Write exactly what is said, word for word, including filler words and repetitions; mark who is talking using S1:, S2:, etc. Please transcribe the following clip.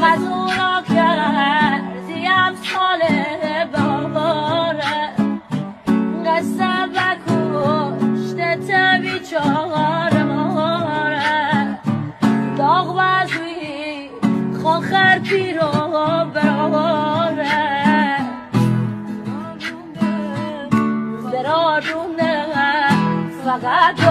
S1: خزونا کردیم سال باره قصه و کشته بیچاره ماره داغ و زوی خاخر پیرو براره برارونه فقط